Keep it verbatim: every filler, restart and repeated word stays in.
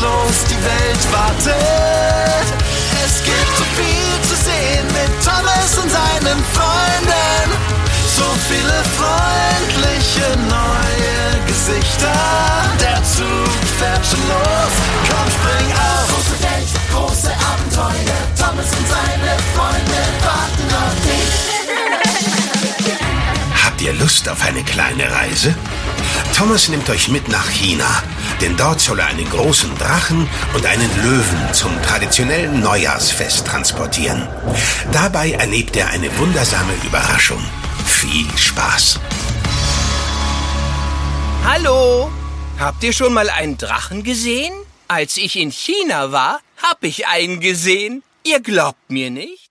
los, die Welt wartet. Es gibt so viel zu sehen mit Thomas und seinen Freunden. So viele freundliche neue Gesichter. Der Zug fährt schon los, komm, spring auf. Große Welt, große Abenteuer. Thomas und seine Freunde warten auf dich. Habt ihr Lust auf eine kleine Reise? Thomas nimmt euch mit nach China, denn dort soll er einen großen Drachen und einen Löwen zum traditionellen Neujahrsfest transportieren. Dabei erlebt er eine wundersame Überraschung. Viel Spaß! Hallo! Habt ihr schon mal einen Drachen gesehen? Als ich in China war, hab ich einen gesehen. Ihr glaubt mir nicht?